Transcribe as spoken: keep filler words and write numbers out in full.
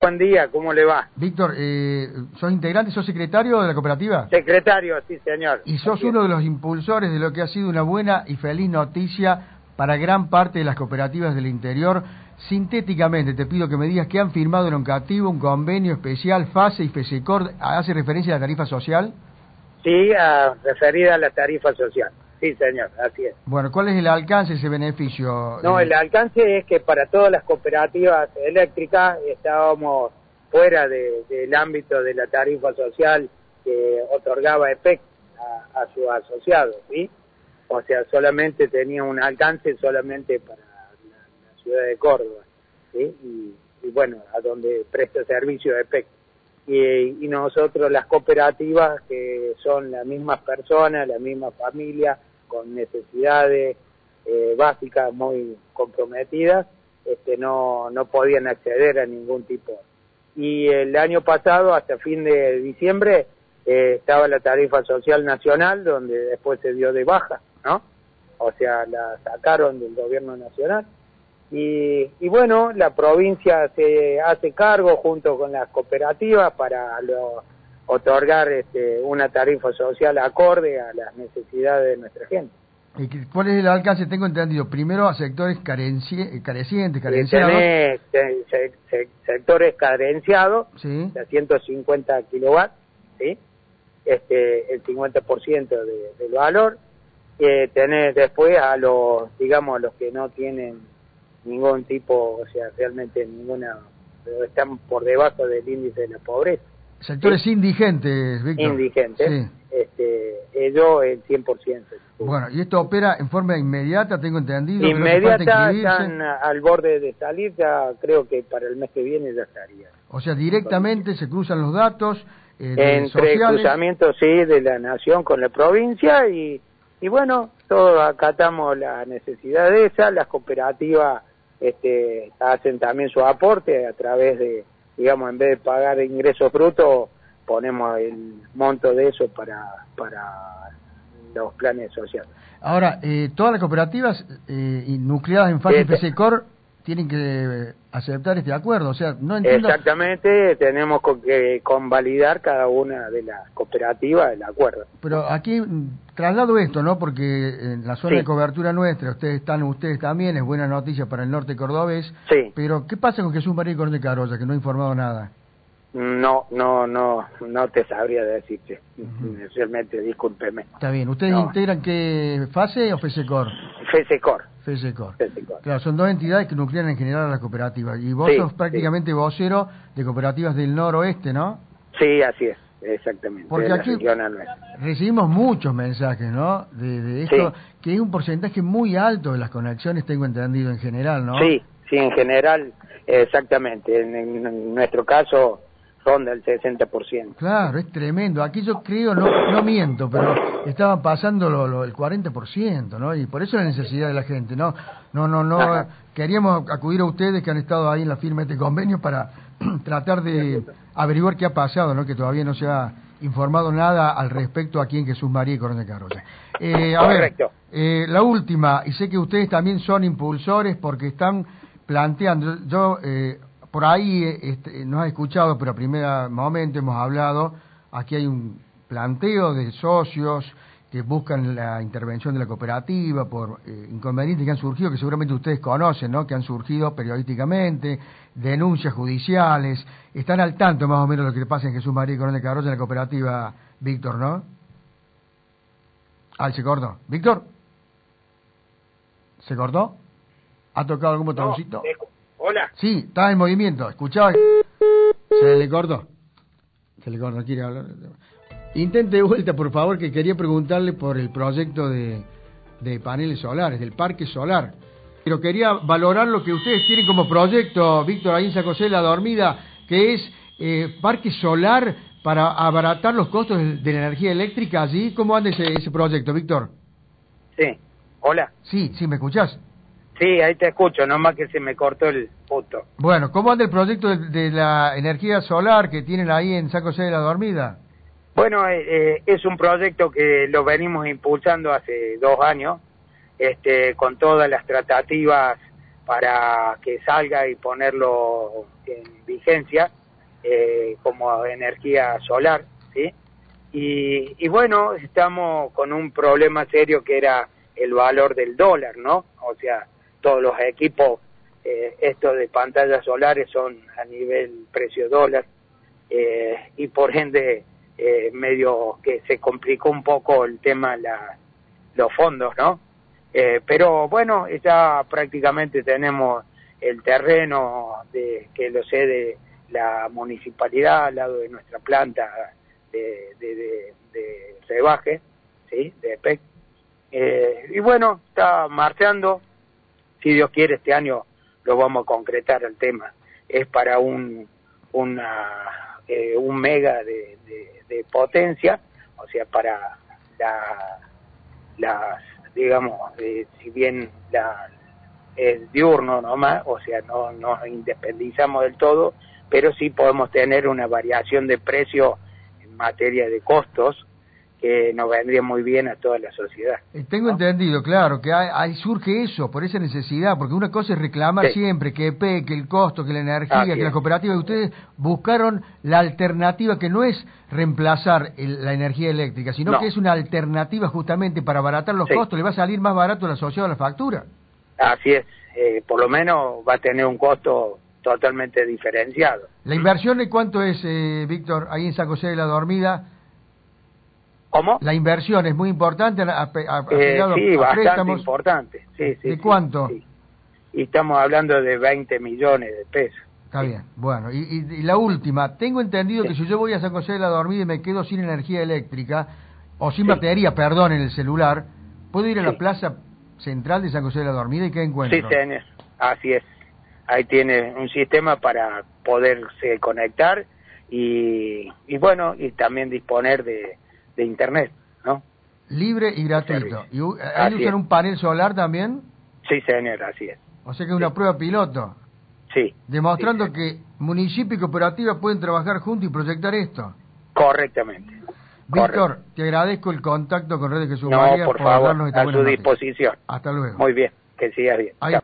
buen día, ¿cómo le va? Víctor, eh, ¿sos integrante, sos secretario de la cooperativa? Secretario, sí señor. Y sos uno de los impulsores de lo que ha sido una buena y feliz noticia para gran parte de las cooperativas del interior. Sintéticamente, te pido que me digas que han firmado en Oncativo un convenio especial FASE y FESECOR. ¿Hace referencia a la tarifa social? Sí, a, referida a la tarifa social. Sí, señor, así es. Bueno, ¿cuál es el alcance de ese beneficio? No, Eh, el alcance es que para todas las cooperativas eléctricas estábamos fuera de, del ámbito de la tarifa social que otorgaba E P E C a, a sus asociados, ¿sí? O sea, solamente tenía un alcance solamente para la, la ciudad de Córdoba, ¿sí? Y, y bueno, a donde presta servicio E P E C. Y, y nosotros las cooperativas, que son las mismas personas, la misma familia, con necesidades eh, básicas muy comprometidas, este, no, no podían acceder a ningún tipo. Y el año pasado, hasta fin de diciembre, eh, estaba la tarifa social nacional, donde después se dio de baja, ¿no? O sea, la sacaron del gobierno nacional. Y, y bueno, la provincia se hace cargo junto con las cooperativas para lo, otorgar este, una tarifa social acorde a las necesidades de nuestra gente. ¿Y cuál es el alcance? Tengo entendido, primero a sectores carenci carecientes, carenciados. Tenés se, se, se, sectores carenciados, Sí. de ciento cincuenta kilowatts, ¿sí? Este, el cincuenta por ciento de, del valor. Eh, tenés después a los, digamos, los que no tienen ningún tipo, o sea, realmente ninguna, están por debajo del índice de la pobreza. Sectores ¿sí? indigentes, Víctor. Indigentes, Sí. este, ellos el cien por ciento. Bueno, y esto opera en forma inmediata, tengo entendido. Inmediata, que no hace falta están al borde de salir, ya creo que para el mes que viene ya estaría. O sea, directamente se cruzan los datos eh, Entre sociales. cruzamientos, sí, de la nación con la provincia y, y bueno, todos acatamos la necesidad de esa, las cooperativas este, hacen también su aporte a través de, digamos, en vez de pagar ingresos brutos, ponemos el monto de eso para, para los planes sociales. Ahora, eh, todas las cooperativas eh, nucleadas en FASE y Este, FESECOR tienen que aceptar este acuerdo, o sea, no entiendo... Exactamente, tenemos que convalidar cada una de las cooperativas el acuerdo. Pero aquí traslado esto, ¿no? Porque en la zona sí. de cobertura nuestra, ustedes están, ustedes también, es buena noticia para el norte cordobés. Sí. Pero, ¿qué pasa con Jesús María y Coronel Carolla, que no ha informado nada? No, no, no, no te sabría decirte. Uh-huh. Realmente, discúlpeme. Está bien. ¿Ustedes no. integran qué FASE o FESECOR? FESECOR. FESECOR. FESECOR. Claro, son dos entidades que nuclean en general a las cooperativas. Y vos sí, sos prácticamente sí. vocero de cooperativas del noroeste, ¿no? Sí, así es, exactamente. Porque aquí recibimos muchos mensajes, ¿no? De, de esto, sí. que es un porcentaje muy alto de las conexiones, tengo entendido, en general, ¿no? Sí, sí, en general, exactamente. En, en, en nuestro caso ronda el sesenta por ciento. Claro, es tremendo. Aquí yo creo, no no miento, pero estaban pasando lo, lo, el cuarenta por ciento, ¿no? Y por eso la necesidad de la gente, ¿no? No, no, no. Ajá. Queríamos acudir a ustedes que han estado ahí en la firma de este convenio para tratar de averiguar qué ha pasado, ¿no? Que todavía no se ha informado nada al respecto aquí en Jesús María y Coronel Carolla. Eh, a Correcto. ver, eh, la última, y sé que ustedes también son impulsores porque están planteando, yo... Eh, por ahí este, nos ha escuchado, pero a primer momento hemos hablado, aquí hay un planteo de socios que buscan la intervención de la cooperativa por eh, inconvenientes que han surgido, que seguramente ustedes conocen, ¿no? Que han surgido periodísticamente, denuncias judiciales, están al tanto más o menos de lo que le pasa en Jesús María y Coronel Carolla en la cooperativa, Víctor, ¿no? Ah, ¿se cortó? ¿Víctor? ¿Se cortó? ¿Ha tocado algún botoncito? No, hola. Sí, estaba en movimiento, escuchaba. Se le cortó. Se le cortó, quiere hablar. Intente de vuelta, por favor, que quería preguntarle por el proyecto de, de paneles solares, del parque solar. Pero quería valorar lo que ustedes tienen como proyecto, Víctor, ahí en San José de la Dormida, que es eh, parque solar para abaratar los costos de, de la energía eléctrica allí. ¿Cómo anda ese, ese proyecto, Víctor? Sí, hola. Sí, sí, ¿me escuchás? Sí, ahí te escucho, nomás que se me cortó el punto. Bueno, ¿cómo anda el proyecto de, de la energía solar que tienen ahí en San José de la Dormida? Bueno, eh, es un proyecto que lo venimos impulsando hace dos años, este, con todas las tratativas para que salga y ponerlo en vigencia eh, como energía solar, ¿sí? Y, y bueno, estamos con un problema serio que era el valor del dólar, ¿no? O sea, todos los equipos, eh, estos de pantallas solares son a nivel precio dólar, eh, y por ende eh, medio que se complicó un poco el tema, la, los fondos, ¿no? Eh, pero bueno, ya prácticamente tenemos el terreno de que lo cede la municipalidad al lado de nuestra planta de, de, de, de rebaje, ¿sí? De E P E C. Eh, y bueno, está marchando. Si Dios quiere, este año lo vamos a concretar el tema. Es para un una eh, un mega de, de, de potencia, o sea, para la las digamos, eh, si bien la es diurno nomás, o sea, no nos independizamos del todo, pero sí podemos tener una variación de precio en materia de costos que nos vendría muy bien a toda la sociedad. Eh, tengo ¿no? entendido, claro, que hay, hay surge eso, por esa necesidad, porque una cosa es reclamar Sí. siempre que E P E, que el costo, que la energía, Así que la es. cooperativa, y ustedes buscaron la alternativa que no es reemplazar el, la energía eléctrica, sino No. que es una alternativa justamente para abaratar los Sí. costos, le va a salir más barato al asociado a la factura. Así es, eh, por lo menos va a tener un costo totalmente diferenciado. ¿La inversión de cuánto es, eh, Víctor, ahí en San José de la Dormida? ¿Cómo? La inversión es muy importante, a, a, a, Eh, sí, a bastante préstamos. importante. Sí, sí, ¿De sí, cuánto? sí. Y estamos hablando de veinte millones de pesos. Está sí. bien, bueno, y, y, y la última, tengo entendido Sí. que si yo voy a San José de la Dormida y me quedo sin energía eléctrica, o sin Sí. batería, perdón, en el celular, ¿puedo ir a Sí. la plaza central de San José de la Dormida y qué encuentro? Sí, señor. Así es. Ahí tiene un sistema para poderse conectar y, y bueno, y también disponer de, de internet, ¿no? Libre y gratuito. Servicio. ¿Y u- ahí Así usan es. un panel solar también? Sí, señor, así es. O sea que es Sí. una prueba piloto, Sí. demostrando Sí, que municipio y cooperativa pueden trabajar juntos y proyectar esto. correctamente. Víctor, Correcto. te agradezco el contacto con Redes Jesús No, María por por favor, darnos esta a buena su noticia. disposición. Hasta luego. Muy bien, que siga bien. Ahí Chao.